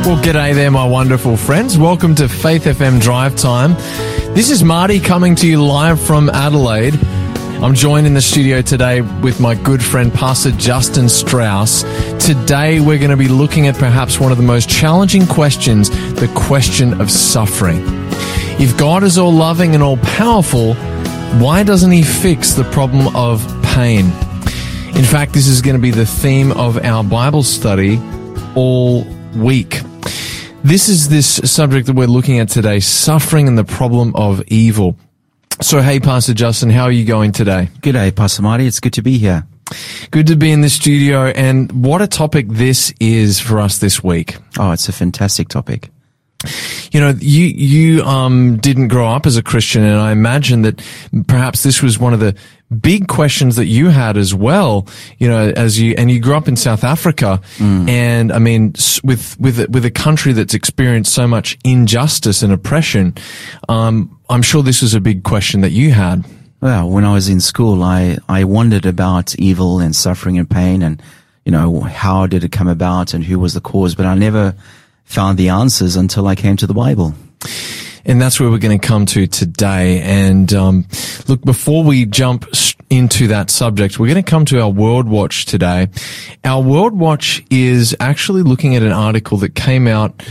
Well, g'day there, my wonderful friends. Welcome to Faith FM Drive Time. This is Marty coming to you live from Adelaide. I'm joined in the studio today with my good friend, Pastor Justin Strauss. Today, we're going to be looking at perhaps one of the most challenging questions, the question of suffering. If God is all-loving and all-powerful, why doesn't He fix the problem of pain? In fact, this is going to be the theme of our Bible study all week. This is this subject that we're looking at today, suffering and the problem of evil. So, hey, Pastor Justin, how are you going today? G'day, Pastor Marty. It's good to be here. Good to be in the studio. And what a topic this is for us this week. Oh, it's a fantastic topic. You know, you didn't grow up as a Christian, and I imagine that perhaps this was one of the big questions that you had as well. You know, you grew up in South Africa, and I mean, with a country that's experienced so much injustice and oppression, I'm sure this was a big question that you had. Well, when I was in school, I wondered about evil and suffering and pain, and you know, how did it come about and who was the cause, but I never found the answers until I came to the Bible. And that's where we're going to come to today. And look, before we jump into that subject, we're going to come to our World Watch today. Our World Watch is actually looking at an article that came out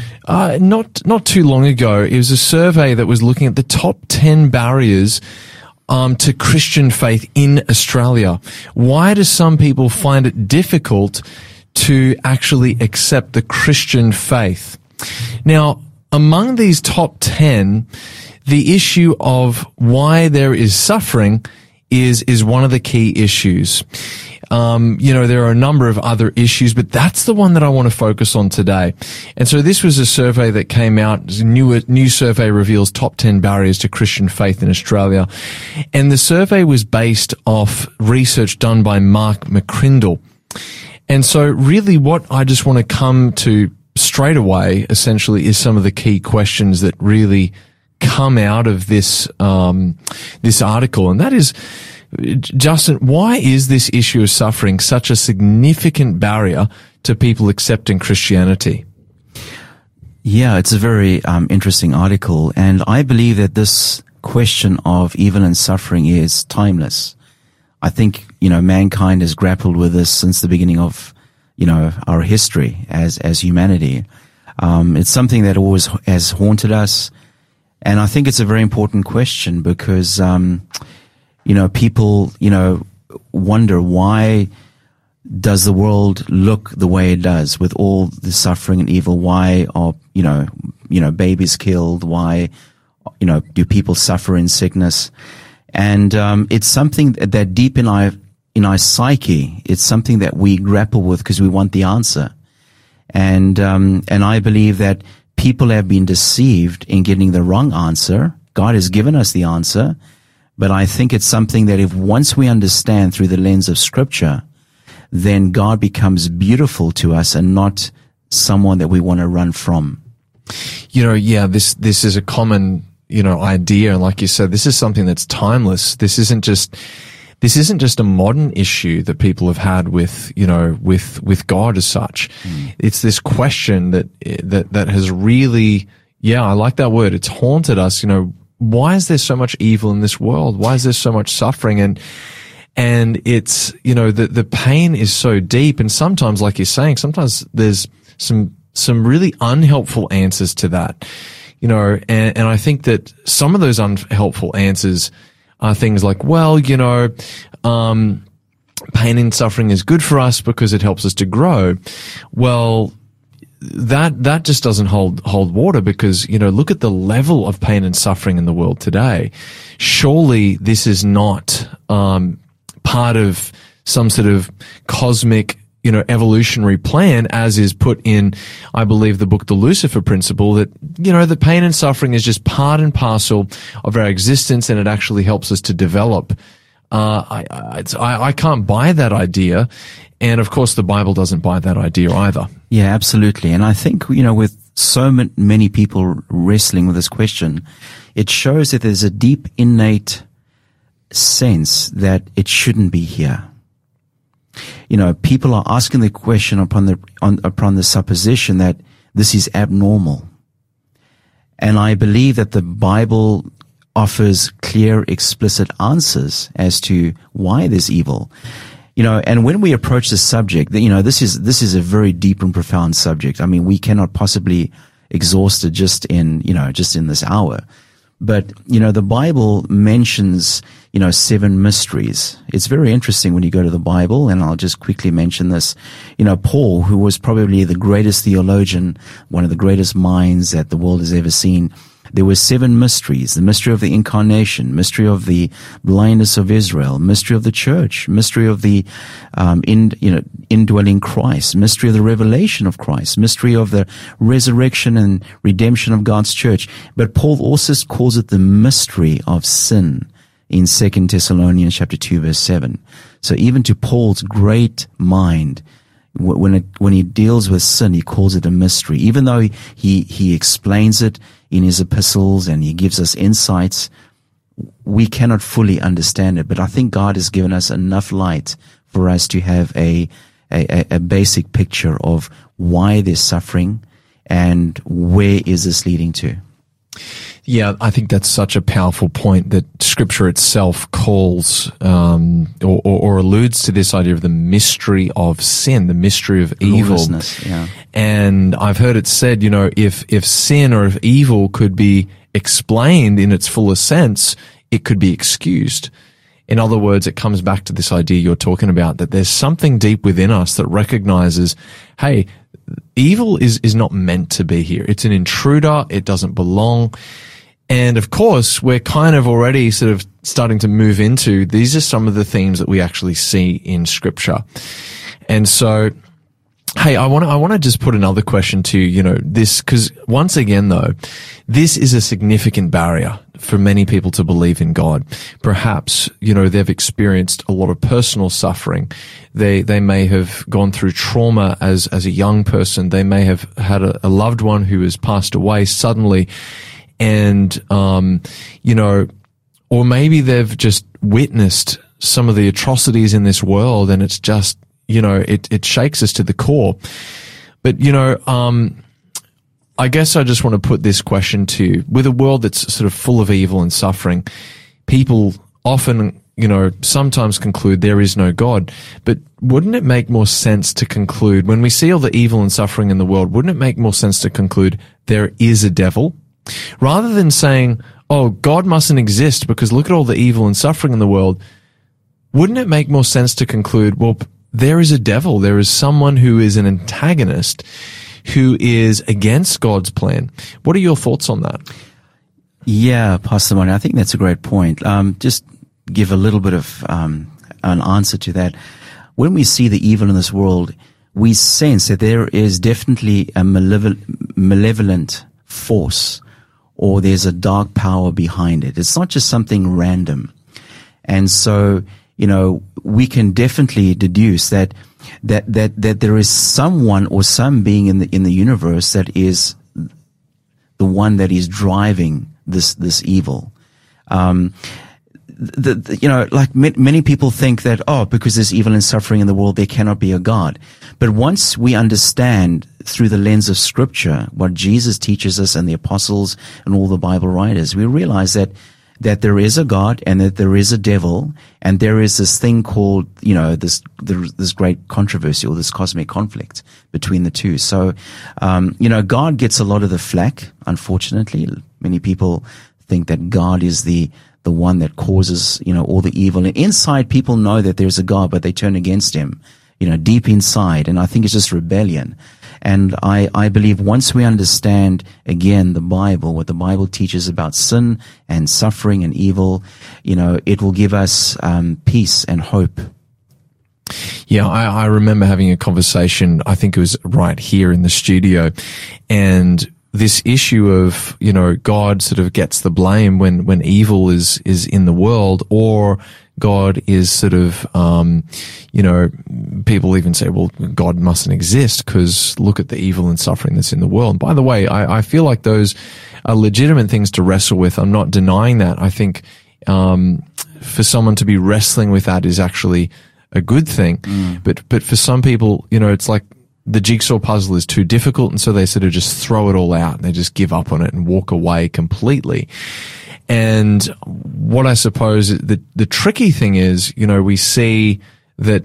not too long ago. It was a survey that was looking at the top 10 barriers to Christian faith in Australia. Why do some people find it difficult to actually accept the Christian faith? Now, among these top 10, the issue of why there is suffering is one of the key issues. You know, there are a number of other issues, but that's the one that I want to focus on today. And so this was a survey that came out. New survey reveals top 10 barriers to Christian faith in Australia. And the survey was based off research done by Mark McCrindle. And so really what I just want to come to straight away, essentially, is some of the key questions that really come out of this article. And that is, Justin, why is this issue of suffering such a significant barrier to people accepting Christianity? Yeah, it's a very interesting article. And I believe that this question of evil and suffering is timeless. I think, you know, mankind has grappled with this since the beginning of, you know, our history as humanity. It's something that always has haunted us. And I think it's a very important question because, you know, people, you know, wonder, why does the world look the way it does with all the suffering and evil? Why are, you know, babies killed? Why, you know, do people suffer in sickness? And it's something that deep in our psyche, it's something that we grapple with because we want the answer. And I believe that people have been deceived in getting the wrong answer. God has given us the answer, but I think it's something that if once we understand through the lens of Scripture, then God becomes beautiful to us and not someone that we want to run from. You know, yeah, this is a common, you know, idea. And like you said, this is something that's timeless. This isn't just a modern issue that people have had with, you know, with God as such. It's this question that has really, yeah, I like that word. It's haunted us. You know, why is there so much evil in this world? Why is there so much suffering? And it's, you know, the pain is so deep. And sometimes, like you're saying, sometimes there's some really unhelpful answers to that. You know, and I think that some of those unhelpful answers are things like, well, you know, pain and suffering is good for us because it helps us to grow. Well, that just doesn't hold water because, you know, look at the level of pain and suffering in the world today. Surely this is not part of some sort of cosmic, you know, evolutionary plan, as is put in, I believe, the book, The Lucifer Principle, that, you know, the pain and suffering is just part and parcel of our existence and it actually helps us to develop. I can't buy that idea. And of course, the Bible doesn't buy that idea either. Yeah, absolutely. And I think, you know, with so many people wrestling with this question, it shows that there's a deep innate sense that it shouldn't be here. You know, people are asking the question upon the supposition that This is abnormal. And I believe that the Bible offers clear, explicit answers as to why there's evil. And when we approach this subject, this is a very deep and profound subject. I mean, we cannot possibly exhaust it just in this hour. But, the Bible mentions, 7 mysteries. It's very interesting when you go to the Bible, and I'll just quickly mention this. Paul, who was probably the greatest theologian, one of the greatest minds that the world has ever seen, there were 7 mysteries: the mystery of the incarnation, mystery of the blindness of Israel, mystery of the church, mystery of the indwelling Christ, mystery of the revelation of Christ, mystery of the resurrection and redemption of God's church. But Paul also calls it the mystery of sin in 2 Thessalonians chapter 2 verse 7. So even to Paul's great mind, when he deals with sin, he calls it a mystery. Even though he explains it in his epistles and he gives us insights, we cannot fully understand it. But I think God has given us enough light for us to have a basic picture of why there's suffering and where is this leading to. Yeah, I think that's such a powerful point that Scripture itself calls or alludes to this idea of the mystery of sin, the mystery of evil. Yeah. And I've heard it said, if sin or if evil could be explained in its fullest sense, it could be excused. In other words, it comes back to this idea you're talking about, that there's something deep within us that recognizes, hey, evil is not meant to be here. It's an intruder. It doesn't belong. And of course, we're kind of already sort of starting to move into, these are some of the themes that we actually see in Scripture. And so, hey, I want to just put another question to you, this, because once again, though, this is a significant barrier for many people to believe in God. Perhaps, they've experienced a lot of personal suffering. They may have gone through trauma as a young person. They may have had a loved one who has passed away suddenly. And, or maybe they've just witnessed some of the atrocities in this world, and it's just, it shakes us to the core. But, I guess I just want to put this question to you. With a world that's sort of full of evil and suffering, people often, sometimes conclude there is no God. But wouldn't it make more sense to conclude, when we see all the evil and suffering in the world, wouldn't it make more sense to conclude there is a devil? Rather than saying, oh, God mustn't exist because look at all the evil and suffering in the world, wouldn't it make more sense to conclude, well, there is a devil, there is someone who is an antagonist, who is against God's plan? What are your thoughts on that? Yeah, Pastor Monty, I think that's a great point. Just give a little bit of an answer to that. When we see the evil in this world, we sense that there is definitely a malevolent force, or there's a dark power behind it. It's not just something random. And so, we can definitely deduce that there is someone or some being in the universe that is the one that is driving this evil. Many people think that, because there's evil and suffering in the world, there cannot be a God. But once we understand through the lens of Scripture what Jesus teaches us and the apostles and all the Bible writers, we realize that there is a God and that there is a devil, and there is this thing called, this great controversy or this cosmic conflict between the two. So, God gets a lot of the flack, unfortunately. Many people think that God is the one that causes, all the evil. And inside, people know that there's a God, but they turn against him, deep inside. And I think it's just rebellion. And I believe once we understand, again, the Bible, what the Bible teaches about sin and suffering and evil, it will give us peace and hope. Yeah, I remember having a conversation, I think it was right here in the studio, and this issue of, God sort of gets the blame when evil is in the world, or God is sort of, people even say, well, God mustn't exist because look at the evil and suffering that's in the world. And by the way, I feel like those are legitimate things to wrestle with. I'm not denying that. I think, for someone to be wrestling with that is actually a good thing. But for some people, it's like the jigsaw puzzle is too difficult, and so they sort of just throw it all out. They just give up on it and walk away completely. And what I suppose the tricky thing is, we see that,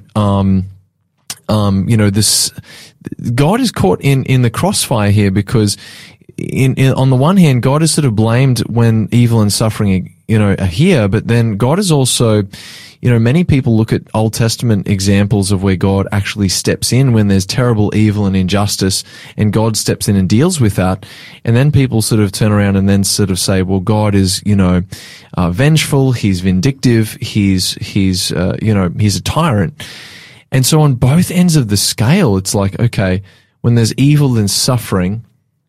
this God is caught in the crossfire here, because on the one hand, God is sort of blamed when evil and suffering, are here, but then God is also, many people look at Old Testament examples of where God actually steps in when there's terrible evil and injustice, and God steps in and deals with that. And then people sort of turn around and then sort of say, well, God is, vengeful, he's vindictive, he's a tyrant. And so on both ends of the scale, it's like, okay, when there's evil and suffering,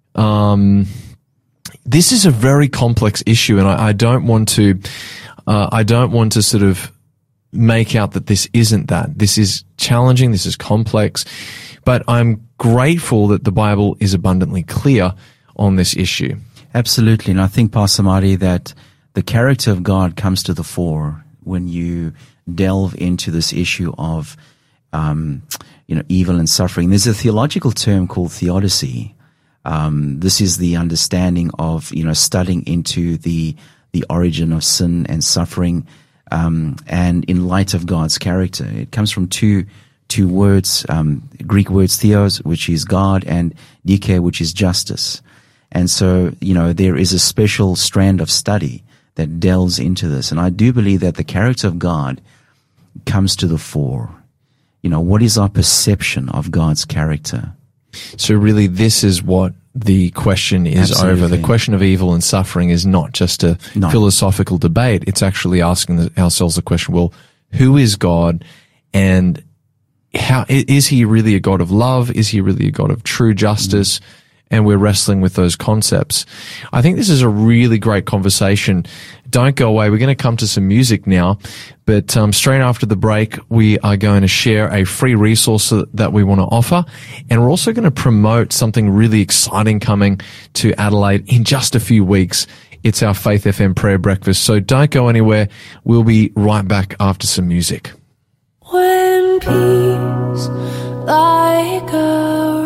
this is a very complex issue, and I don't want to sort of make out that this isn't that. This is challenging, this is complex, but I'm grateful that the Bible is abundantly clear on this issue. Absolutely, and I think, Pastor Marty, that the character of God comes to the fore when you delve into this issue of, evil and suffering. There's a theological term called theodicy. This is the understanding of, studying into the origin of sin and suffering, and in light of God's character. It comes from two words, Greek words, theos, which is God, and dike, which is justice. And so, there is a special strand of study that delves into this. And I do believe that the character of God comes to the fore. What is our perception of God's character? So really, this is what the question is. Absolutely. Over. The question of evil and suffering is not just a philosophical debate. It's actually asking ourselves the question, well, who is God, and how is he really a God of love? Is he really a God of true justice? And we're wrestling with those concepts. I think this is a really great conversation. Don't go away. We're going to come to some music now, but straight after the break, we are going to share a free resource that we want to offer, and we're also going to promote something really exciting coming to Adelaide in just a few weeks. It's our Faith FM prayer breakfast, so don't go anywhere. We'll be right back after some music. When peace like a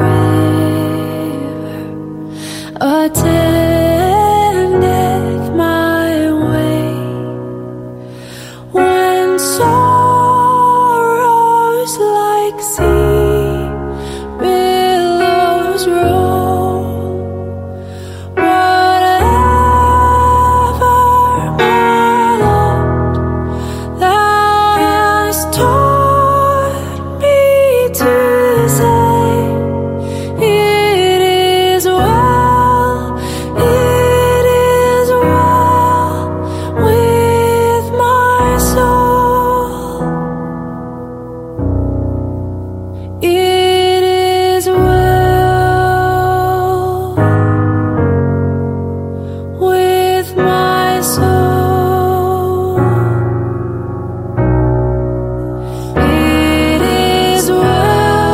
river attendeth my way, when sorrows like sea billows roll, whatever my Lord thou hast taught me to say, it is well with my soul. It is well with my soul. It is well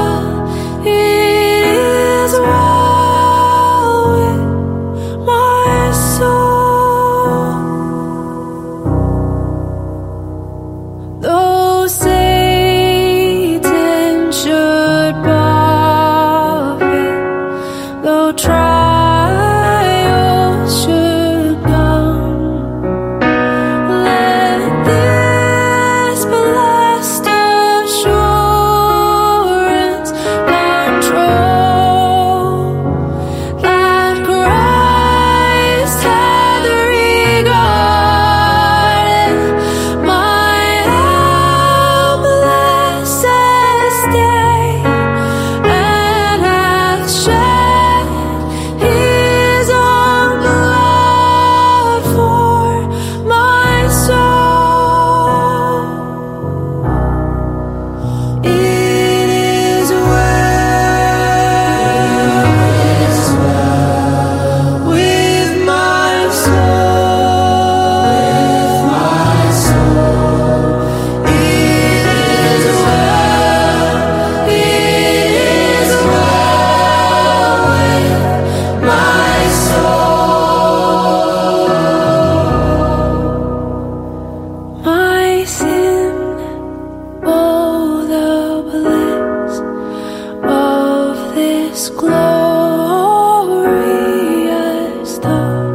this glorious thought.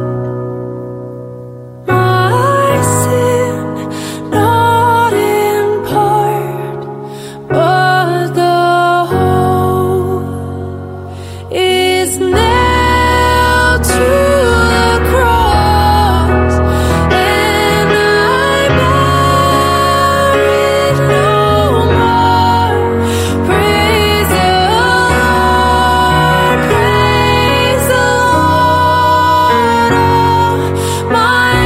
My sin, not in part, but the whole, is nailed to the cross, and I bear it no more. Praise the Lord, praise the Lord, oh my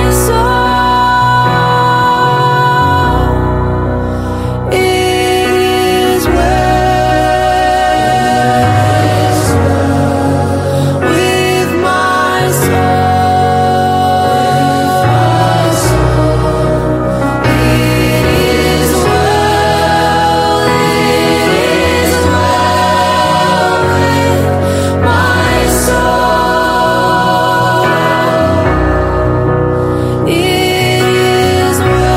soul. It is well with my soul. It is well with my soul. It is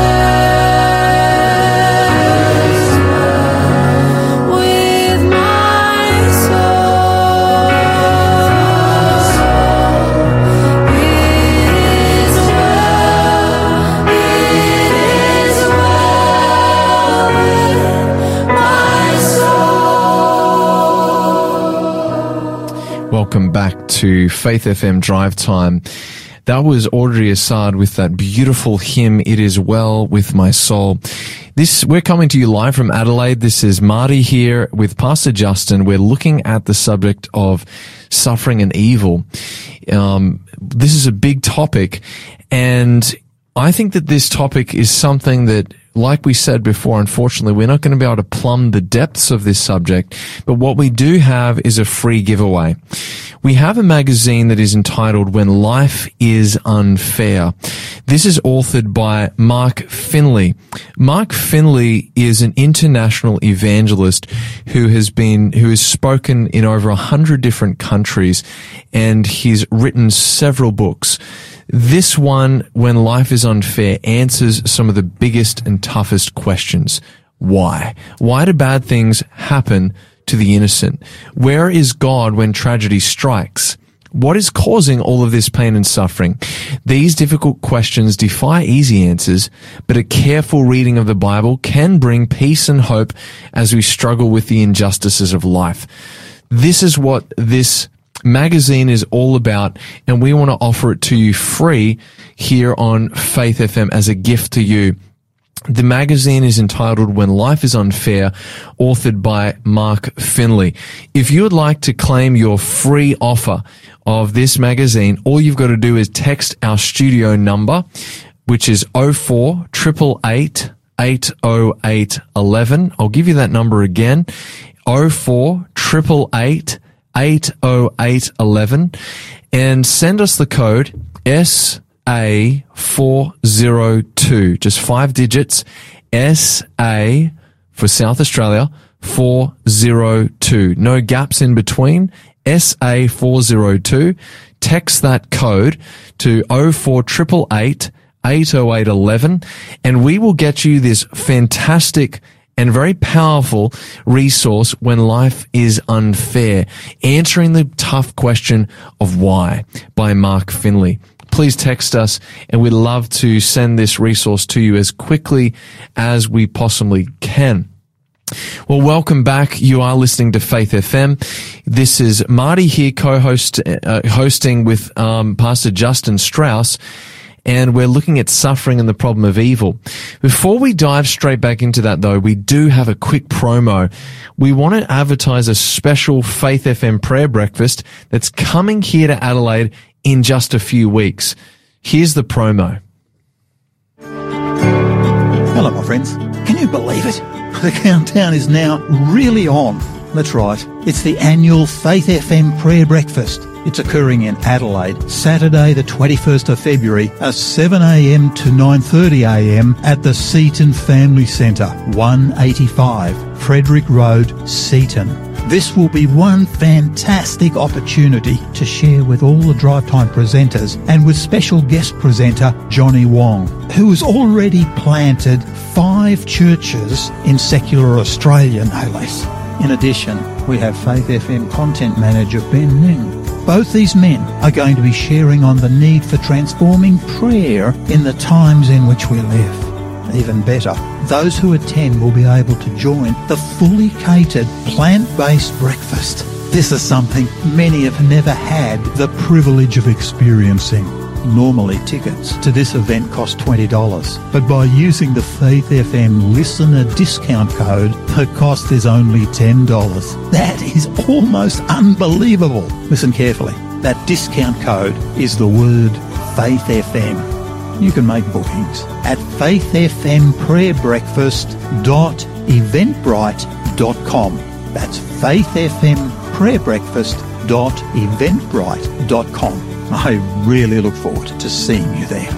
well with my soul. It is well with my soul. Welcome back to Faith FM Drive Time. That was Audrey Assad with that beautiful hymn, It Is Well With My Soul. We're coming to you live from Adelaide. This is Marty here with Pastor Justin. We're looking at the subject of suffering and evil. This is a big topic, and I think that this topic is something that, like we said before, unfortunately, we're not going to be able to plumb the depths of this subject, but what we do have is a free giveaway. We have a magazine that is entitled When Life is Unfair. This is authored by Mark Finley. Mark Finley is an international evangelist who has spoken in over 100 different countries, and he's written several books. This one, When Life is Unfair, answers some of the biggest and toughest questions. Why? Why do bad things happen to the innocent? Where is God when tragedy strikes? What is causing all of this pain and suffering? These difficult questions defy easy answers, but a careful reading of the Bible can bring peace and hope as we struggle with the injustices of life. This is what this magazine is all about, and we want to offer it to you free here on Faith FM as a gift to you. The magazine is entitled When Life is Unfair, authored by Mark Finley. If you would like to claim your free offer of this magazine, all you've got to do is text our studio number, which is 04 888 808 11. I'll give you that number again, 04 888 80811, and send us the code SA402, just 5 digits, SA for South Australia, 402. No gaps in between, SA402. Text that code to 04 888 80811, and we will get you this fantastic and very powerful resource, When Life is Unfair, answering the tough question of why, by Mark Finley. Please text us, and we'd love to send this resource to you as quickly as we possibly can. Well, welcome back. You are listening to Faith FM. This is Marty here, hosting with Pastor Justin Strauss, and we're looking at suffering and the problem of evil. Before we dive straight back into that, though, we do have a quick promo. We want to advertise a special Faith FM prayer breakfast that's coming here to Adelaide in just a few weeks. Here's the promo. Hello, my friends. Can you believe it? The countdown is now really on. That's right. It's the annual Faith FM prayer breakfast. It's occurring in Adelaide, Saturday the 21st of February at 7 a.m. to 9:30 a.m. at the Seaton Family Centre, 185 Frederick Road, Seaton. This will be one fantastic opportunity to share with all the Drive Time presenters and with special guest presenter Johnny Wong, who has already planted 5 churches in secular Australia, no less. In addition, we have Faith FM content manager Ben Ning. Both these men are going to be sharing on the need for transforming prayer in the times in which we live. Even better, those who attend will be able to join the fully catered plant-based breakfast. This is something many have never had the privilege of experiencing. Normally, tickets to this event cost $20, but by using the Faith FM listener discount code, the cost is only $10. That is almost unbelievable. Listen carefully. That discount code is the word Faith FM. You can make bookings at faithfmprayerbreakfast.eventbrite.com. That's faithfmprayerbreakfast.eventbrite.com. I really look forward to seeing you there.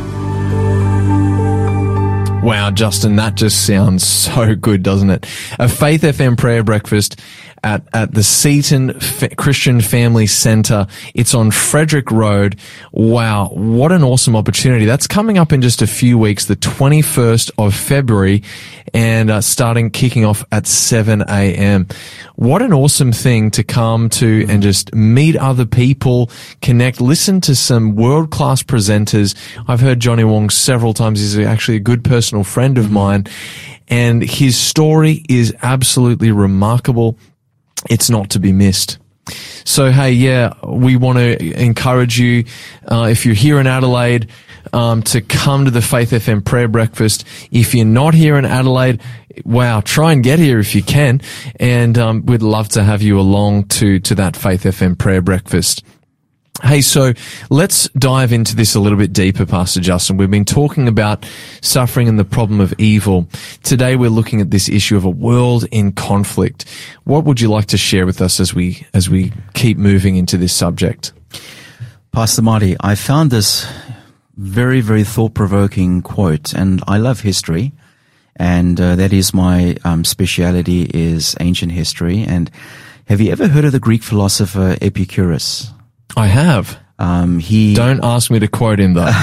Wow, Justin, that just sounds so good, doesn't it? A Faith FM prayer breakfast at the Seaton Christian Family Centre. It's on Frederick Road. Wow, what an awesome opportunity. That's coming up in just a few weeks, the 21st of February, and kicking off at 7 a.m. What an awesome thing to come to and just meet other people, connect, listen to some world-class presenters. I've heard Johnny Wong several times. He's actually a good personal friend of mine, and his story is absolutely remarkable. It's not to be missed. So, hey, yeah, we want to encourage you, if you're here in Adelaide, to come to the Faith FM prayer breakfast. If you're not here in Adelaide, wow, try and get here if you can. And, we'd love to have you along to that Faith FM prayer breakfast. Hey, so let's dive into this a little bit deeper, Pastor Justin. We've been talking about suffering and the problem of evil. Today we're looking at this issue of a world in conflict. What would you like to share with us as we keep moving into this subject? Pastor Marty, I found this very, very thought-provoking quote, and I love history, and that is my speciality is ancient history. And have you ever heard of the Greek philosopher Epicurus? I have. Don't ask me to quote him though.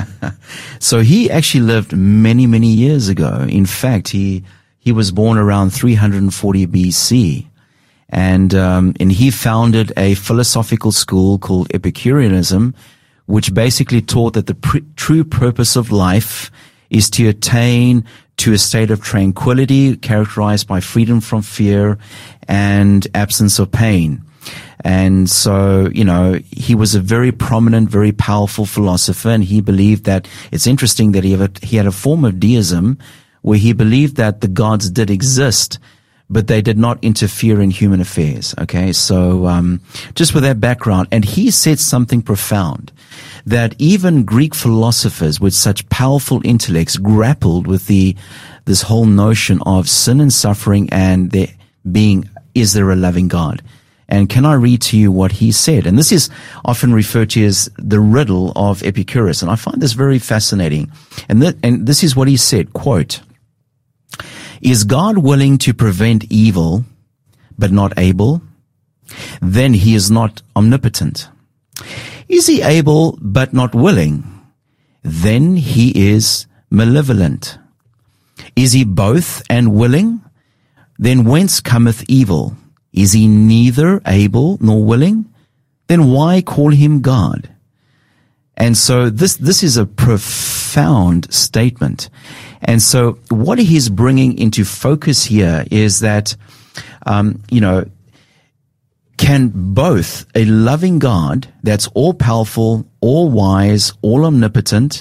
So he actually lived many, many years ago. In fact, he was born around 340 BC. And he founded a philosophical school called Epicureanism, which basically taught that the true purpose of life is to attain to a state of tranquility characterized by freedom from fear and absence of pain. And so, he was a very prominent, very powerful philosopher, and he believed that it's interesting that he had a form of deism where he believed that the gods did exist, but they did not interfere in human affairs. Okay. So, just with that background, and he said something profound, that even Greek philosophers with such powerful intellects grappled with this whole notion of sin and suffering and is there a loving God? And can I read to you what he said? And this is often referred to as the riddle of Epicurus. And I find this very fascinating. And this is what he said, quote, "Is God willing to prevent evil, but not able? Then he is not omnipotent. Is he able, but not willing? Then he is malevolent. Is he both and willing? Then whence cometh evil? Is he neither able nor willing? Then why call him God?" And so this is a profound statement. And so what he's bringing into focus here is that, can both a loving God that's all powerful, all wise, all omnipotent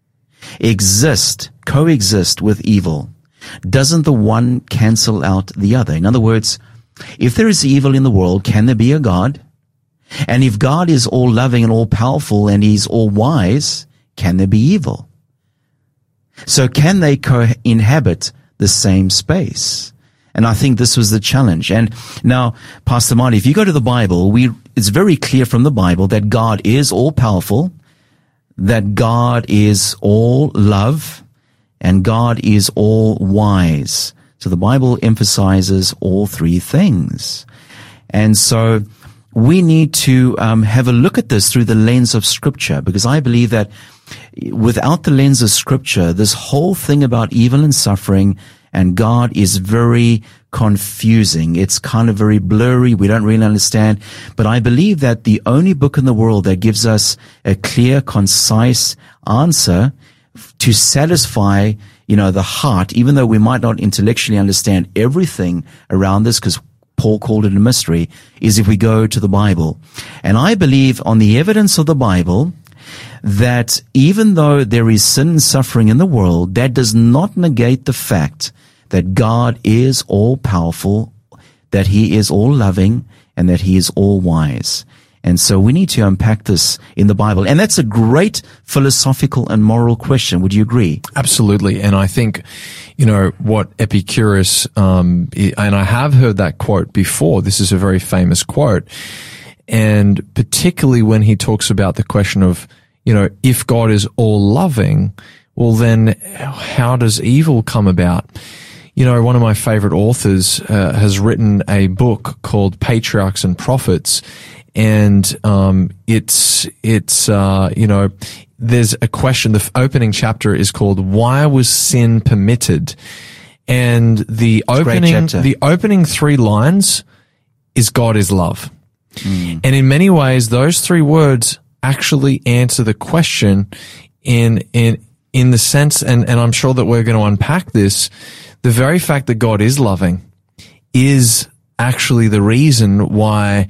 coexist with evil? Doesn't the one cancel out the other? In other words, if there is evil in the world, can there be a God? And if God is all loving and all powerful and he's all wise, can there be evil? So can they co-inhabit the same space? And I think this was the challenge. And now, Pastor Marty, if you go to the Bible, it's very clear from the Bible that God is all powerful, that God is all love, and God is all wise. So the Bible emphasizes all three things. And so we need to have a look at this through the lens of Scripture, because I believe that without the lens of Scripture, this whole thing about evil and suffering and God is very confusing. It's kind of very blurry. We don't really understand. But I believe that the only book in the world that gives us a clear, concise answer to satisfy, the heart, even though we might not intellectually understand everything around this, because Paul called it a mystery, is if we go to the Bible. And I believe on the evidence of the Bible that even though there is sin and suffering in the world, that does not negate the fact that God is all powerful, that he is all loving, and that he is all wise. And so we need to unpack this in the Bible. And that's a great philosophical and moral question. Would you agree? Absolutely. And I think, what Epicurus, and I have heard that quote before. This is a very famous quote. And particularly when he talks about the question of, if God is all loving, well, then how does evil come about? One of my favorite authors has written a book called Patriarchs and Prophets. And there's a question. The opening chapter is called "Why Was Sin Permitted?" And the opening 3 lines is "God is love." And in many ways, those 3 words actually answer the question in the sense, and I'm sure that we're going to unpack this. The very fact that God is loving is actually the reason why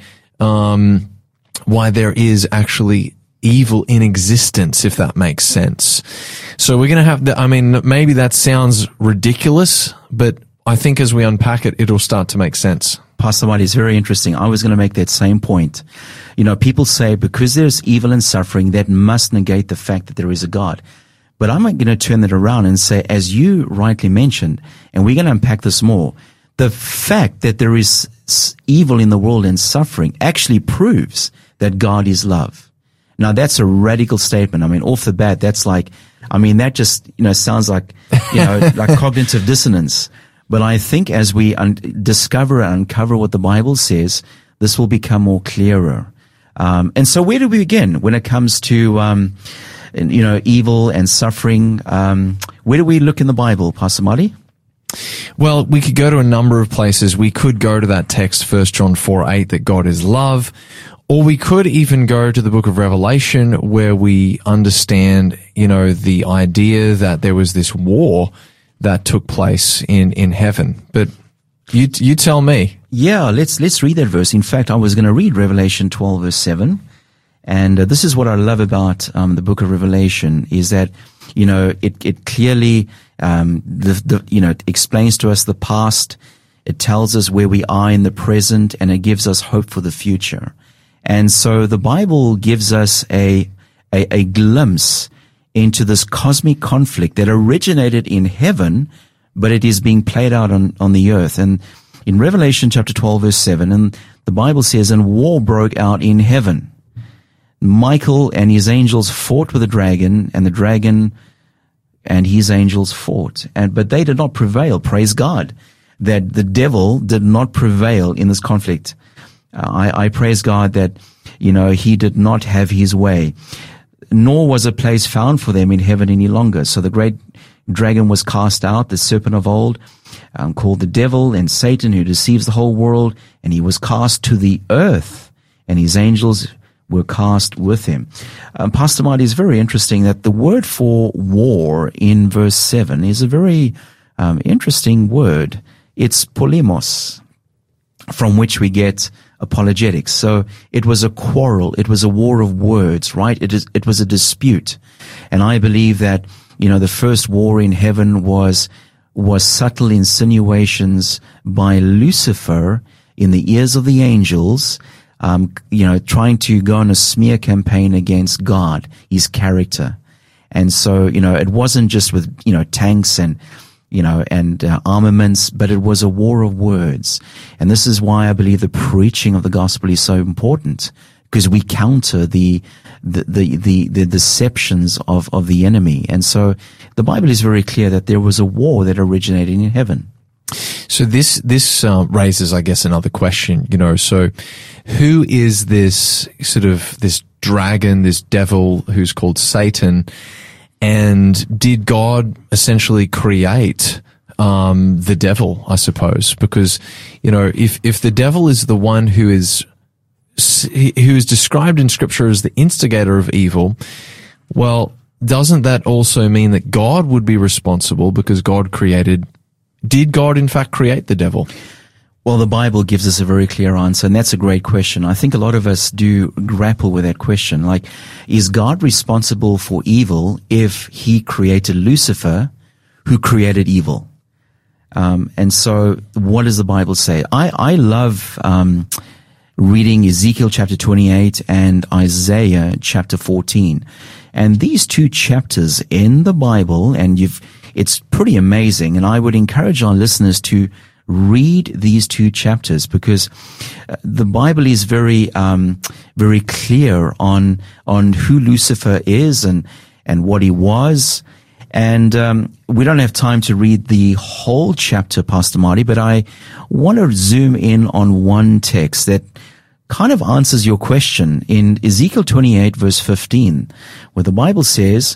there is actually evil in existence, if that makes sense. So we're going to have maybe that sounds ridiculous, but I think as we unpack it, it'll start to make sense. Pastor Marty, it's very interesting. I was going to make that same point. People say because there's evil and suffering, that must negate the fact that there is a God. But I'm going to turn it around and say, as you rightly mentioned, and we're going to unpack this more, the fact that there is evil in the world and suffering actually proves that God is love. Now, that's a radical statement. Off the bat, that's that just, sounds like, like cognitive dissonance. But I think as we discover and uncover what the Bible says, this will become more clearer. And so where do we begin when it comes to, evil and suffering? Where do we look in the Bible, Pastor Marty? Well, we could go to a number of places. We could go to that text, 1 John 4:8, that God is love. Or we could even go to the book of Revelation where we understand, the idea that there was this war that took place in heaven. But you tell me. Yeah, let's read that verse. In fact, I was going to read Revelation 12 verse 7. And this is what I love about the book of Revelation is that, it clearly, it explains to us the past. It tells us where we are in the present, and it gives us hope for the future. And so the Bible gives us a glimpse into this cosmic conflict that originated in heaven, but it is being played out on the earth. And in Revelation chapter 12 verse 7, and the Bible says, "And war broke out in heaven. Michael and his angels fought with the dragon, and the dragon and his angels fought. But they did not prevail." Praise God that the devil did not prevail in this conflict. I praise God that, he did not have his way. Nor was a place found for them in heaven any longer. So the great dragon was cast out, the serpent of old, called the devil and Satan, who deceives the whole world, and he was cast to the earth, and his angels were cast with him. Pastor Marty, is very interesting that the word for war in verse 7 is a very interesting word. It's polemos, from which we get apologetics. So it was a quarrel. It was a war of words, right? It was a dispute. And I believe that, the first war in heaven was subtle insinuations by Lucifer in the ears of the angels, trying to go on a smear campaign against God, his character. And so, it wasn't just with, tanks and armaments, but it was a war of words. And this is why I believe the preaching of the gospel is so important, because we counter the deceptions of the enemy. And so the Bible is very clear that there was a war that originated in heaven. So this raises, I guess, another question, so who is this this dragon, this devil who's called Satan? And did God essentially create the devil, I suppose, because, if the devil is the one who is described in Scripture as the instigator of evil, well, doesn't that also mean that God would be responsible because did God in fact create the devil? Well, the Bible gives us a very clear answer, and that's a great question. I think a lot of us do grapple with that question. Like, is God responsible for evil if he created Lucifer, who created evil? And so what does the Bible say? I love reading Ezekiel chapter 28 and Isaiah chapter 14. And these two chapters in the Bible, and it's pretty amazing. And I would encourage our listeners to read these two chapters, because the Bible is very clear on who Lucifer is and what he was. And we don't have time to read the whole chapter, Pastor Marty, but I want to zoom in on one text that kind of answers your question in Ezekiel 28 verse 15, where the Bible says,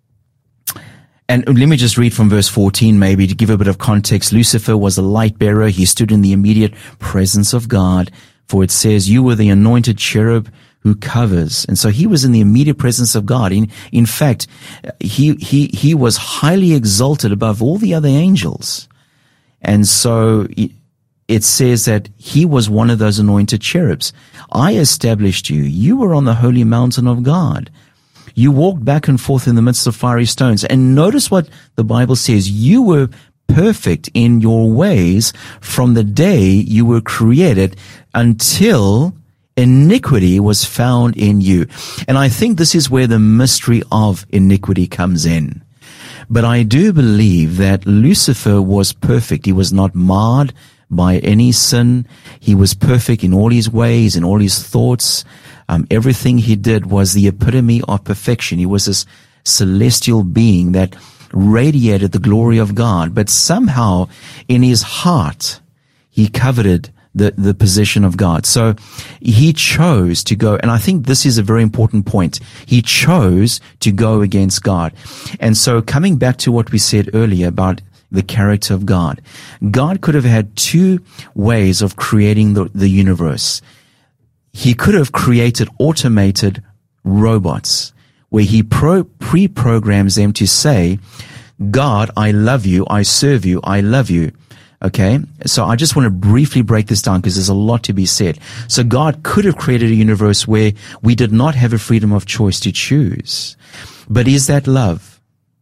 and let me just read from verse 14 maybe to give a bit of context. Lucifer was a light bearer. He stood in the immediate presence of God, for it says, you were the anointed cherub who covers. And so he was in the immediate presence of God. In fact, he was highly exalted above all the other angels. And so it says that he was one of those anointed cherubs. I established you. You were on the holy mountain of God. You walked back and forth in the midst of fiery stones. And notice what the Bible says. You were perfect in your ways from the day you were created until iniquity was found in you. And I think this is where the mystery of iniquity comes in. But I do believe that Lucifer was perfect. He was not marred by any sin. He was perfect in all his ways, in all his thoughts. Everything he did was the epitome of perfection. He was this celestial being that radiated the glory of God. But somehow in his heart, he coveted the position of God. So he chose to go, and I think this is a very important point. He chose to go against God. And so coming back to what we said earlier about the character of God, God could have had two ways of creating the universe. He could have created automated robots where he pre-programs them to say, God, I love you, I serve you, I love you. Okay, so I just want to briefly break this down because there's a lot to be said. So God could have created a universe where we did not have a freedom of choice to choose. But is that love?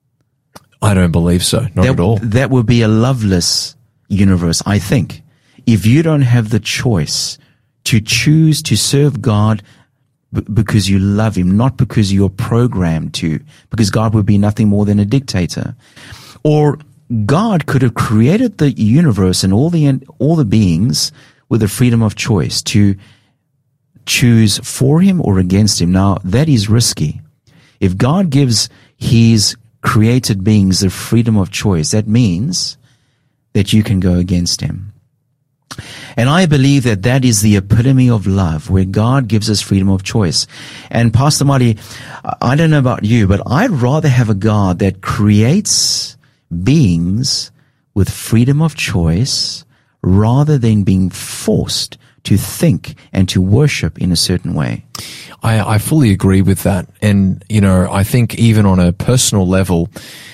I don't believe so. Not at all. That would be a loveless universe, I think. If you don't have the choice to choose to serve God because you love him, not because you're programmed to, because God would be nothing more than a dictator. Or God could have created the universe and all the beings with the freedom of choice to choose for him or against him. Now, that is risky. If God gives his created beings the freedom of choice, that means that you can go against him. And I believe that is the epitome of love, where God gives us freedom of choice. And Pastor Marty, I don't know about you, but I'd rather have a God that creates beings with freedom of choice rather than being forced to think and to worship in a certain way. I fully agree with that. And, I think even on a personal level,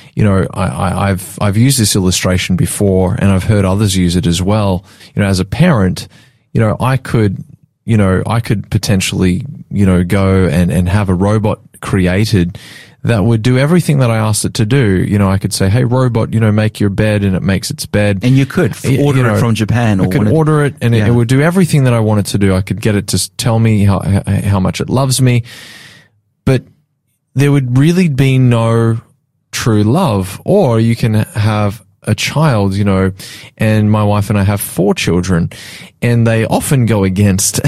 I've used this illustration before and I've heard others use it as well. As a parent, I could potentially, go and have a robot created that would do everything that I asked it to do. I could say, hey, robot, make your bed, and it makes its bed. And you could order it from Japan. I could order it, and it would do everything that I wanted to do. I could get it to tell me how much it loves me. But there would really be no true love. Or you can have a child, and my wife and I have 4 children, and they often go against,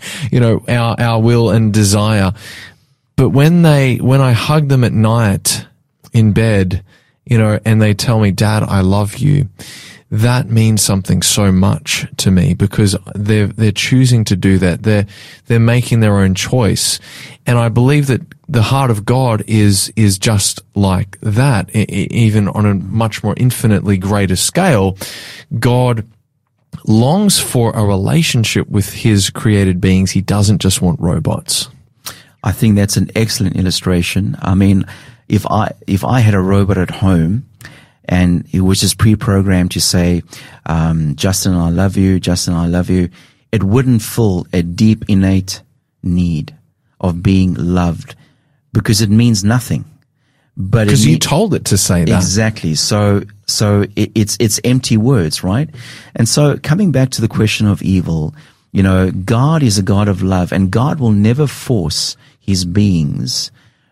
our will and desire. But when I hug them at night in bed, and they tell me, Dad, I love you, that means something so much to me, because they're choosing to do that. They're making their own choice. And I believe that the heart of God is just like that, even on a much more infinitely greater scale. God longs for a relationship with his created beings. He doesn't just want robots. I think that's an excellent illustration. I mean, if I had a robot at home and it was just pre-programmed to say, Justin, I love you, Justin, I love you, it wouldn't fill a deep, innate need of being loved, because it means nothing. But because you told it to say that. Exactly. So it's empty words, right? And so coming back to the question of evil, you know, God is a God of love, and God will never force his beings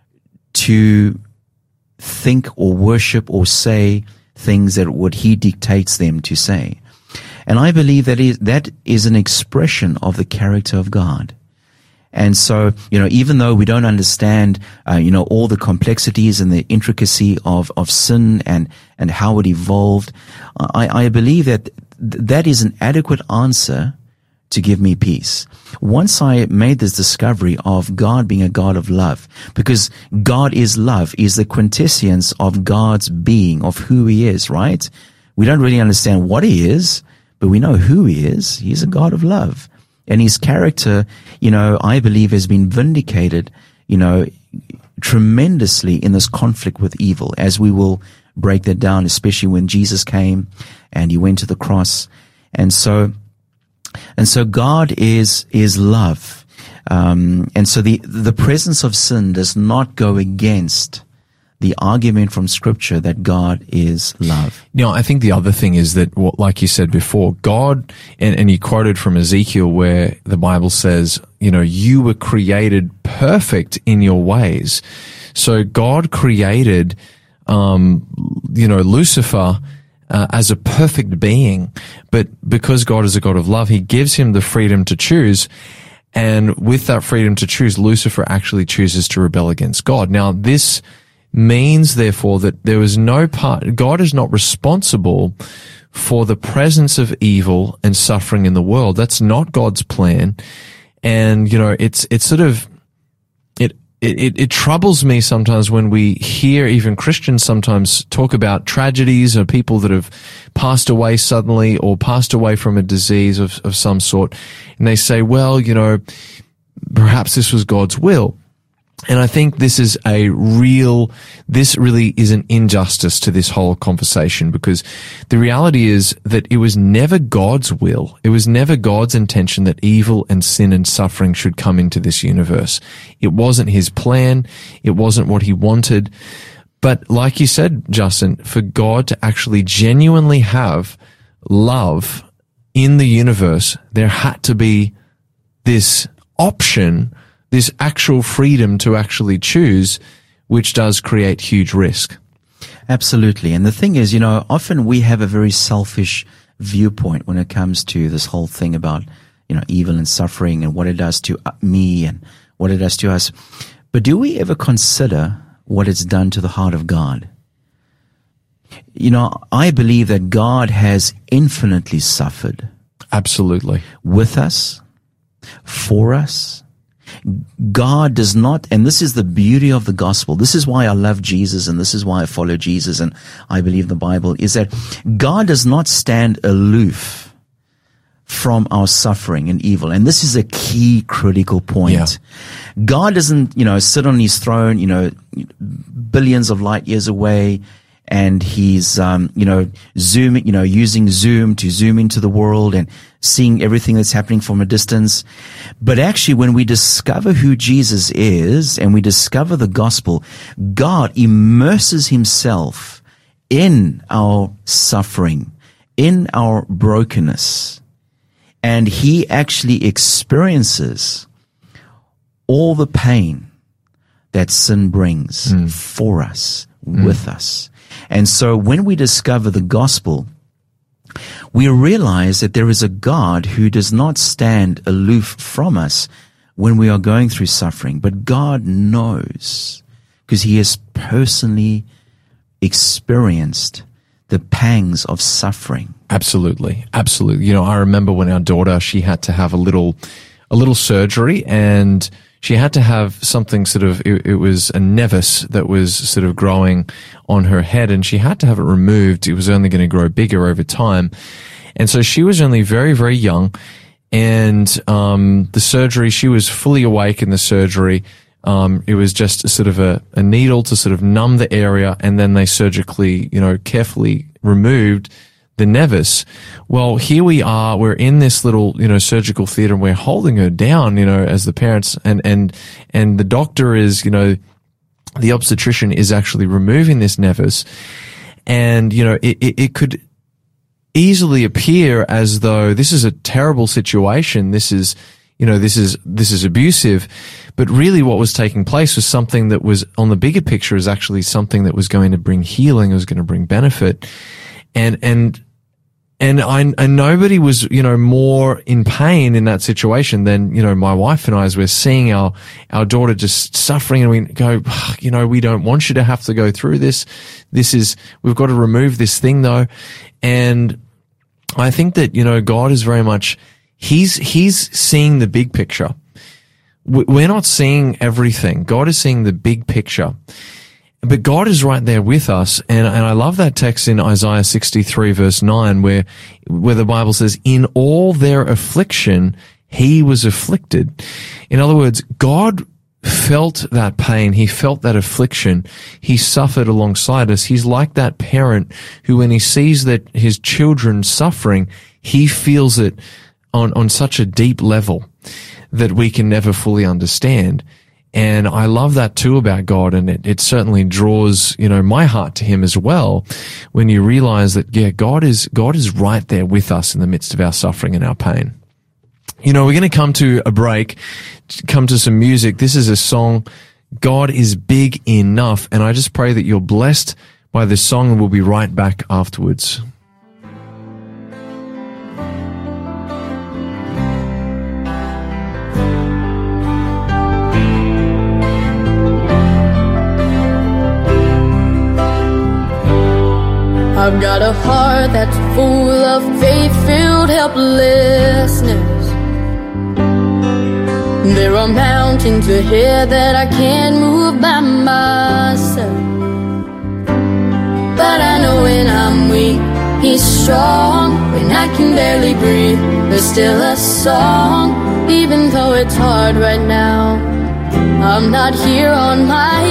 to think or worship or say things that what he dictates them to say. And I believe that is an expression of the character of God. And so, you know, even though we don't understand, all the complexities and the intricacy of sin and how it evolved, I believe that is an adequate answer to give me peace. Once I made this discovery of God being a God of love, because God is love, is the quintessence of God's being, of who he is, right? We don't really understand what he is, but we know who he is. He's a God of love. And his character, you know, I believe has been vindicated, you know, tremendously in this conflict with evil, as we will break that down, especially when Jesus came and he went to the cross. And so God is love. And so the presence of sin does not go against the argument from Scripture that God is love. Now, I think the other thing is that, like you said before, God, and you quoted from Ezekiel where the Bible says, you know, you were created perfect in your ways. So God created, Lucifer as a perfect being, but because God is a God of love, he gives him the freedom to choose. And with that freedom to choose, Lucifer actually chooses to rebel against God. Now, this means, therefore, that there was no part, God is not responsible for the presence of evil and suffering in the world. That's not God's plan. And, you know, it's sort of, it troubles me sometimes when we hear even Christians sometimes talk about tragedies or people that have passed away suddenly or passed away from a disease of some sort. And they say, well, you know, perhaps this was God's will. And I think this really is an injustice to this whole conversation, because the reality is that it was never God's will. It was never God's intention that evil and sin and suffering should come into this universe. It wasn't his plan. It wasn't what he wanted. But like you said, Justin, for God to actually genuinely have love in the universe, there had to be this option, this actual freedom to actually choose, which does create huge risk. Absolutely. And the thing is, you know, often we have a very selfish viewpoint when it comes to this whole thing about, you know, evil and suffering and what it does to me and what it does to us. But do we ever consider what it's done to the heart of God? You know, I believe that God has infinitely suffered. Absolutely. With us, for us. God does not, and this is the beauty of the gospel. This is why I love Jesus, and this is why I follow Jesus, and I believe the Bible, is that God does not stand aloof from our suffering and evil. And this is a key critical point. Yeah. God doesn't, you know, sit on his throne, you know, billions of light years away, and he's, zooming, using Zoom to zoom into the world and seeing everything that's happening from a distance. But actually, when we discover who Jesus is and we discover the gospel, God immerses himself in our suffering, in our brokenness, and he actually experiences all the pain that sin brings for us, with us. And so when we discover the gospel, we realize that there is a God who does not stand aloof from us when we are going through suffering, but God knows, because he has personally experienced the pangs of suffering. Absolutely. Absolutely. You know, I remember when our daughter, she had to have a little surgery, and she had to have something sort of, it was a nevus that was sort of growing on her head, and she had to have it removed. It was only going to grow bigger over time. And so she was only very, very young. And, the surgery, she was fully awake in the surgery. It was just sort of a needle to sort of numb the area, and then they surgically, you know, carefully removed the nevus. Well, here we are, we're in this little, you know, surgical theater, and we're holding her down, you know, as the parents, and the doctor is, you know, the obstetrician is actually removing this nevus. And, you know, it could easily appear as though this is a terrible situation. This is, you know, this is abusive. But really what was taking place was something that was on the bigger picture, is actually something that was going to bring healing, it was going to bring benefit. And nobody was, you know, more in pain in that situation than, you know, my wife and I, as we're seeing our daughter just suffering, and we go, you know, we don't want you to have to go through this. We've got to remove this thing though. And I think that, you know, God is very much, He's seeing the big picture. We're not seeing everything. God is seeing the big picture. But God is right there with us. And I love that text in Isaiah 63 verse 9 where the Bible says, in all their affliction, He was afflicted. In other words, God felt that pain. He felt that affliction. He suffered alongside us. He's like that parent who, when he sees that his children suffering, he feels it on such a deep level that we can never fully understand. And I love that too about God, and it certainly draws, you know, my heart to Him as well, when you realize that, yeah, God is right there with us in the midst of our suffering and our pain. You know, we're going to come to a break, come to some music. This is a song, God is Big Enough, and I just pray that you're blessed by this song, and we'll be right back afterwards. I've got a heart that's full of faith-filled helplessness. There are mountains ahead that I can't move by myself. But I know when I'm weak, He's strong. When I can barely breathe, there's still a song. Even though it's hard right now, I'm not here on my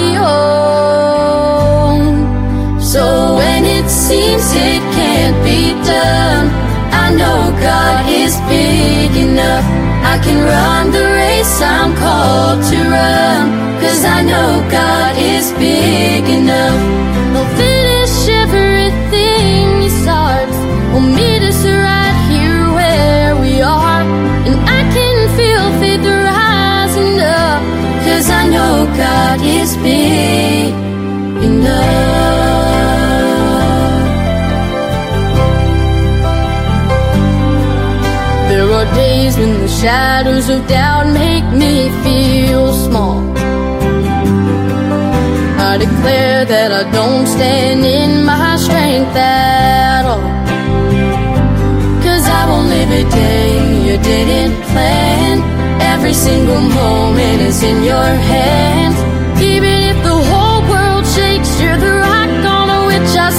own. So when it seems it can't be done, I know God is big enough. I can run the race I'm called to run, 'cause I know God is big enough. He'll finish everything He starts. Will meet us right here where we are, and I can feel faith rising up, 'cause I know God is big enough. There are days when the shadows of doubt make me feel small. I declare that I don't stand in my strength at all, 'cause I won't live a day You didn't plan. Every single moment is in Your hands. Even if the whole world shakes, You're the rock on which I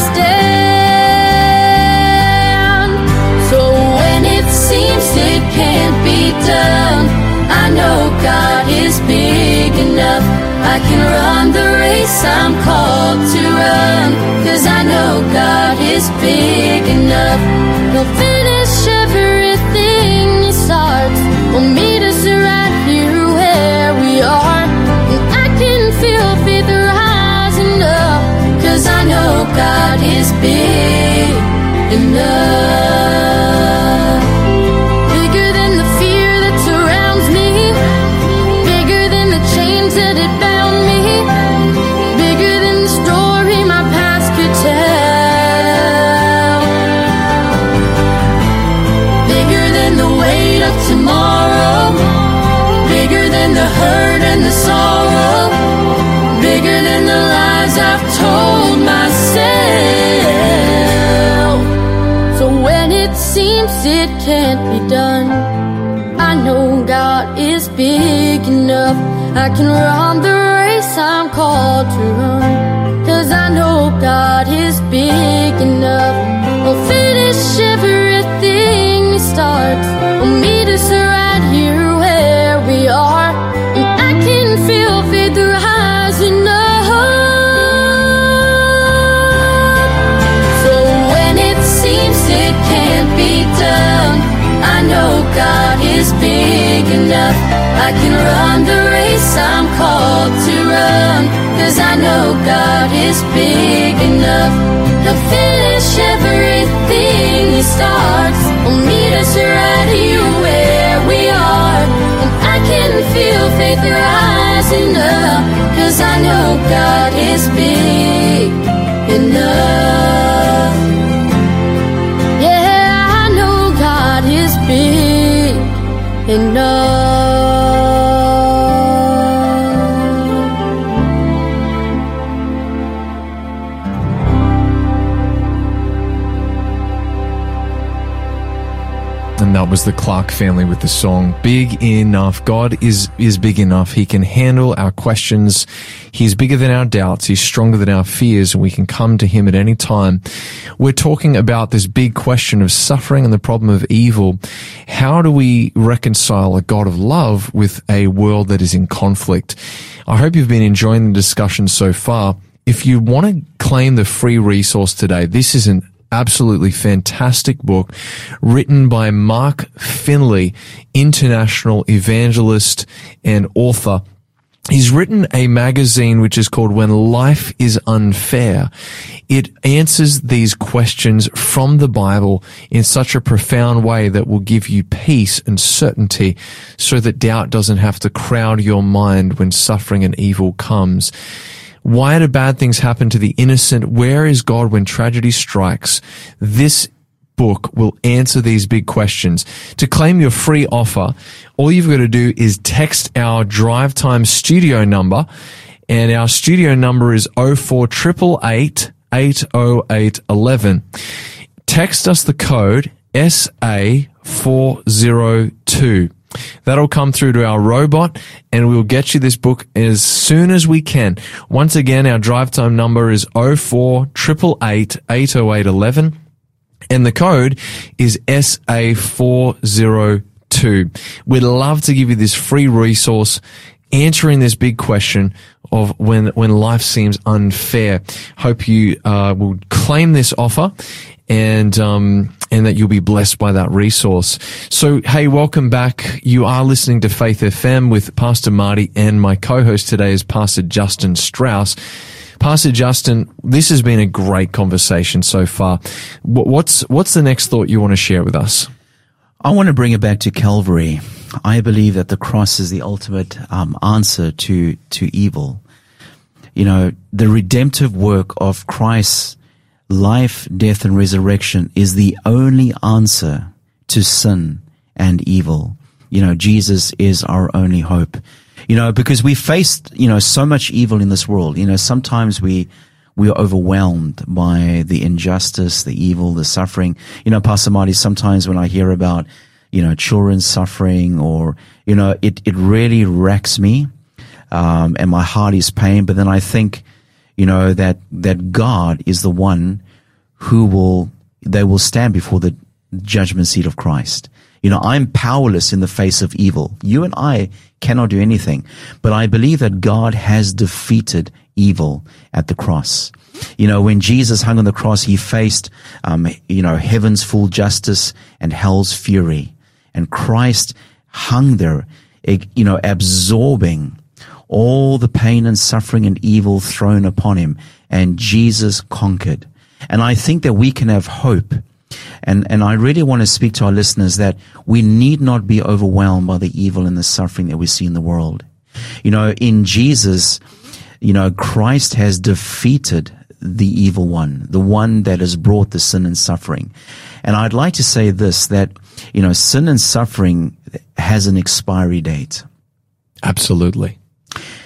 stand. So when it seems it can't be done, I know God is big enough. I can run the race I'm called to run, 'cause I know God is big enough. He'll finish everything He starts. Will meet us right here where we are, and I can feel faith rising up, 'cause I know God is big enough. Bigger than the fear that surrounds me, bigger than the chains that it bound me, bigger than the story my past could tell. seems it can't be done, I know God is big enough. I can run the race I'm called to run, 'cause I know God is big enough. He'll finish everything He starts. He'll meet us right here where we are, and I can feel faith rising up. So when it seems it can't be done, I know God is big enough. I can run the race I'm called to run, 'cause I know God is big enough. He'll finish everything He starts. He'll meet us right here where we are, and I can feel faith rising up, 'cause I know God is big enough. Yeah, I know God is big enough. And that was the Clark family with the song Big Enough. God is big enough. He can handle our questions. He's bigger than our doubts. He's stronger than our fears, and we can come to Him at any time. We're talking about this big question of suffering and the problem of evil. How do we reconcile a God of love with a world that is in conflict? I hope you've been enjoying the discussion so far. If you want to claim the free resource today, this is an absolutely fantastic book written by Mark Finley, international evangelist and author. He's written a magazine which is called When Life is Unfair. It answers these questions from the Bible in such a profound way that will give you peace and certainty, so that doubt doesn't have to crowd your mind when suffering and evil comes. Why do bad things happen to the innocent? Where is God when tragedy strikes? This book will answer these big questions. To claim your free offer, all you've got to do is text our Drive Time studio number, and our studio number is 0488 808 11. Text us the code SA402. That'll come through to our robot, and we'll get you this book as soon as we can. Once again, our Drive Time number is 0488 808 11, and the code is SA402. We'd love to give you this free resource answering this big question of when life seems unfair. Hope you will claim this offer, and that you'll be blessed by that resource. So, hey, welcome back. You are listening to Faith FM with Pastor Marty, and my co-host today is Pastor Justin Strauss. Pastor Justin, this has been a great conversation so far. What's the next thought you want to share with us? I want to bring it back to Calvary. I believe that the cross is the ultimate answer to evil. You know, the redemptive work of Christ's life, death, and resurrection is the only answer to sin and evil. You know, Jesus is our only hope. You know, because we faced, so much evil in this world. You know, sometimes we are overwhelmed by the injustice, the evil, the suffering. You know, Pastor Marty, sometimes when I hear about, children suffering, or, it really wrecks me, and my heart is pain. But then I think, that God is the one they will stand before the judgment seat of Christ. I'm powerless in the face of evil. You and I cannot do anything, but I believe that God has defeated evil at the cross. When Jesus hung on the cross, He faced, heaven's full justice and hell's fury. And Christ hung there, absorbing all the pain and suffering and evil thrown upon Him. And Jesus conquered. And I think that we can have hope. And I really want to speak to our listeners that we need not be overwhelmed by the evil and the suffering that we see in the world. In Jesus, Christ has defeated the evil one, the one that has brought the sin and suffering. And I'd like to say this, that, sin and suffering has an expiry date. Absolutely.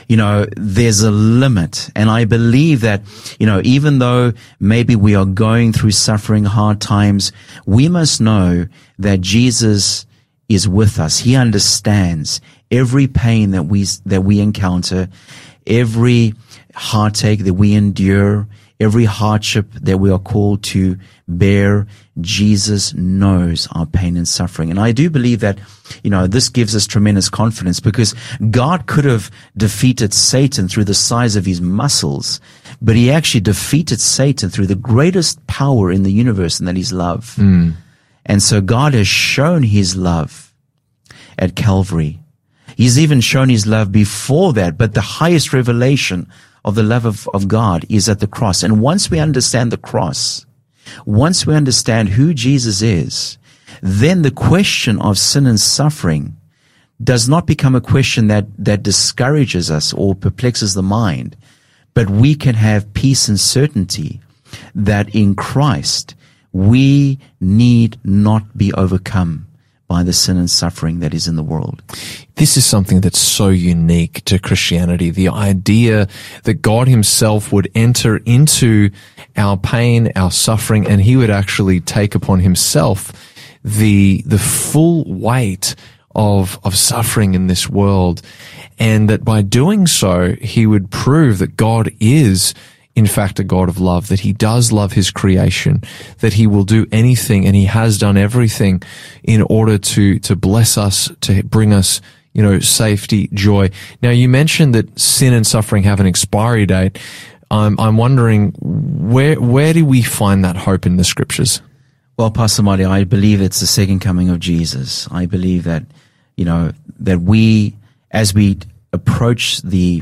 there's a limit. And I believe that, even though maybe we are going through suffering, hard times, we must know that Jesus is with us. He understands every pain that we encounter, every heartache that we endure, every hardship that we are called to bear. Jesus knows our pain and suffering. And I do believe that, this gives us tremendous confidence, because God could have defeated Satan through the size of his muscles, but he actually defeated Satan through the greatest power in the universe, and that is love. And so God has shown his love at Calvary. He's even shown his love before that, but the highest revelation of the love of God is at the cross. And once we understand the cross, once we understand who Jesus is, then the question of sin and suffering does not become a question that discourages us or perplexes the mind, but we can have peace and certainty that in Christ we need not be overcome by the sin and suffering that is in the world. This is something that's so unique to Christianity. The idea that God himself would enter into our pain, our suffering, and he would actually take upon himself the full weight of suffering in this world. And that by doing so, he would prove that God is in fact a God of love, that he does love his creation, that he will do anything, and he has done everything in order to bless us, to bring us, safety, joy. Now, you mentioned that sin and suffering have an expiry date. I'm wondering, where do we find that hope in the scriptures? Well, Pastor Marty, I believe it's the second coming of Jesus. I believe that, that we, as we approach the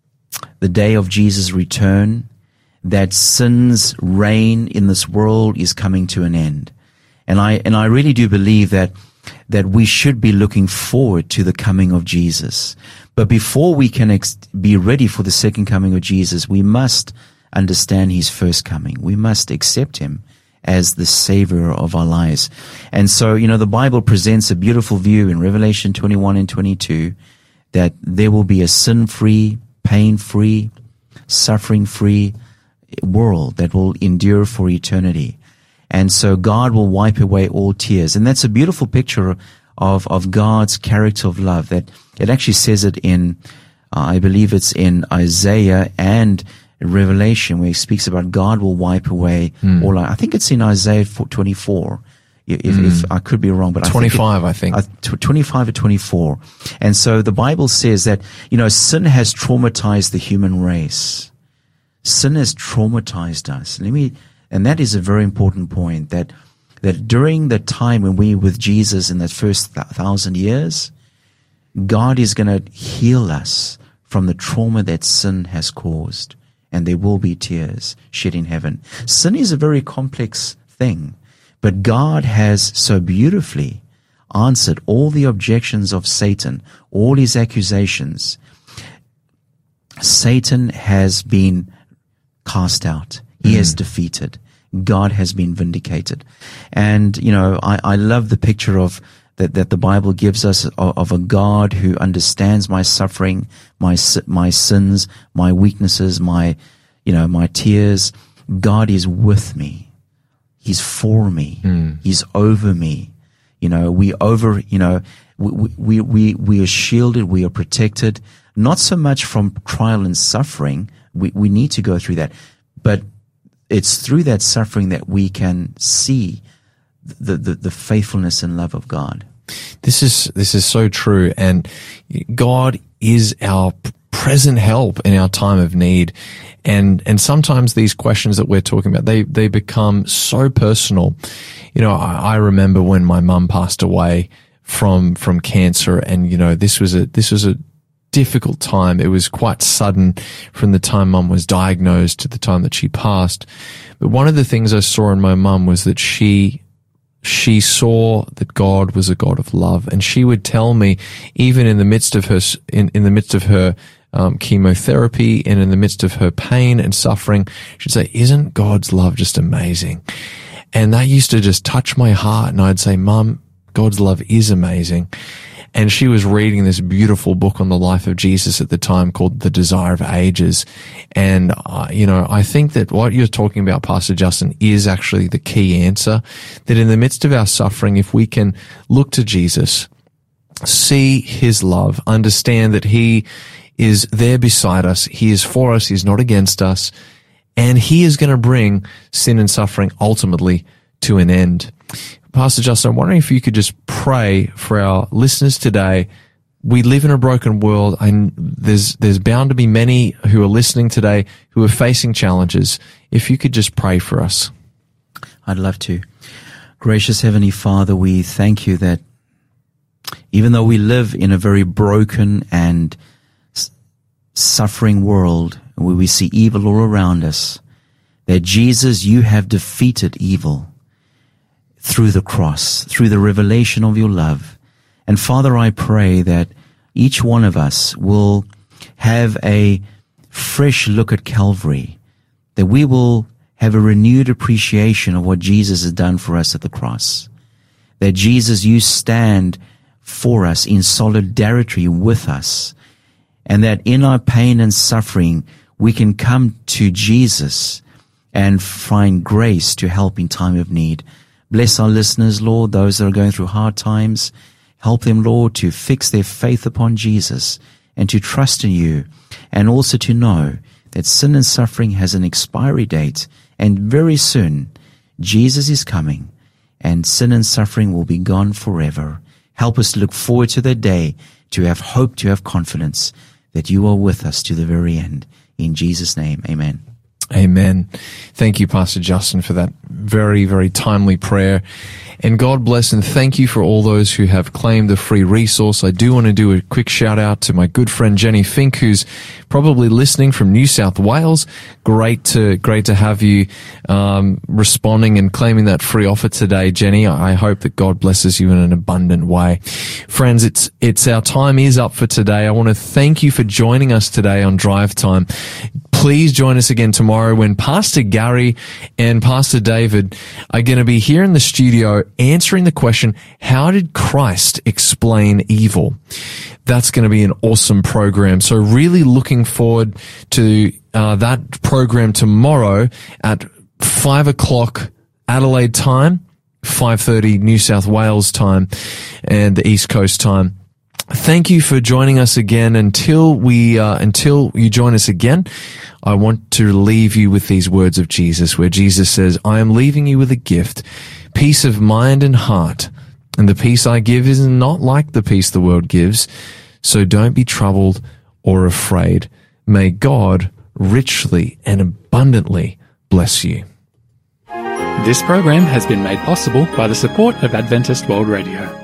day of Jesus' return, that sin's reign in this world is coming to an end. And I really do believe that we should be looking forward to the coming of Jesus. But before we can be ready for the second coming of Jesus, we must understand his first coming. We must accept him as the Savior of our lives. And so, the Bible presents a beautiful view in Revelation 21 and 22 that there will be a sin-free, pain-free, suffering-free world that will endure for eternity. And so God will wipe away all tears. And that's a beautiful picture of God's character of love. That it actually says it in, I believe it's in Isaiah and Revelation, where he speaks about God will wipe away all. I think it's in Isaiah 24. If I could be wrong, but 25, I think 25 or 24. And so the Bible says that, sin has traumatized the human race. Sin has traumatized us. And that is a very important point, that during the time when we were with Jesus in that first 1,000 years, God is going to heal us from the trauma that sin has caused. And there will be tears shed in heaven. Sin is a very complex thing, but God has so beautifully answered all the objections of Satan, all his accusations. Satan has been cast out. He is defeated. God has been vindicated. And, I love the picture of that the Bible gives us of a God who understands my suffering, my sins, my weaknesses, my tears. God is with me. He's for me. He's over me. We are shielded. We are protected, not so much from trial and suffering. We need to go through that, but it's through that suffering that we can see the faithfulness and love of God. This is so true, and God is our present help in our time of need. And sometimes these questions that we're talking about, they become so personal. I remember when my mum passed away from cancer, and this was a difficult time. It was quite sudden from the time Mum was diagnosed to the time that she passed. But one of the things I saw in my mum was that she saw that God was a God of love, and she would tell me, even in the midst of her in the midst of her chemotherapy and in the midst of her pain and suffering, she'd say, "Isn't God's love just amazing?" And that used to just touch my heart, and I'd say, "Mum, God's love is amazing." and she was reading this beautiful book on the life of Jesus at the time called The Desire of Ages. And, I think that what you're talking about, Pastor Justin, is actually the key answer, that in the midst of our suffering, if we can look to Jesus, see his love, understand that he is there beside us, he is for us, he's not against us, and he is going to bring sin and suffering ultimately to an end. Pastor Justin, I'm wondering if you could just pray for our listeners today. We live in a broken world, and there's bound to be many who are listening today who are facing challenges. If you could just pray for us. I'd love to. Gracious Heavenly Father, we thank you that even though we live in a very broken and suffering world where we see evil all around us, that Jesus, you have defeated evil through the cross, through the revelation of your love. And Father, I pray that each one of us will have a fresh look at Calvary, that we will have a renewed appreciation of what Jesus has done for us at the cross, that Jesus, you stand for us in solidarity with us, and that in our pain and suffering, we can come to Jesus and find grace to help in time of need. Bless our listeners, Lord, those that are going through hard times. Help them, Lord, to fix their faith upon Jesus and to trust in you, and also to know that sin and suffering has an expiry date, and very soon Jesus is coming and sin and suffering will be gone forever. Help us to look forward to that day, to have hope, to have confidence that you are with us to the very end. In Jesus' name, amen. Amen. Thank you, Pastor Justin, for that very, very timely prayer. And God bless and thank you for all those who have claimed the free resource. I do want to do a quick shout out to my good friend Jenny Fink, who's probably listening from New South Wales. Great to have you responding and claiming that free offer today, Jenny. I hope that God blesses you in an abundant way. Friends, it's our time is up for today. I want to thank you for joining us today on Drive Time. Please join us again tomorrow when Pastor Gary and Pastor David are going to be here in the studio answering the question, how did Christ explain evil? That's going to be an awesome program. So really looking forward to that program tomorrow at 5 o'clock Adelaide time, 5:30 New South Wales time, and the East Coast time. Thank you for joining us again. Until you join us again, I want to leave you with these words of Jesus, where Jesus says, I am leaving you with a gift, peace of mind and heart. And the peace I give is not like the peace the world gives. So don't be troubled or afraid. May God richly and abundantly bless you. This program has been made possible by the support of Adventist World Radio.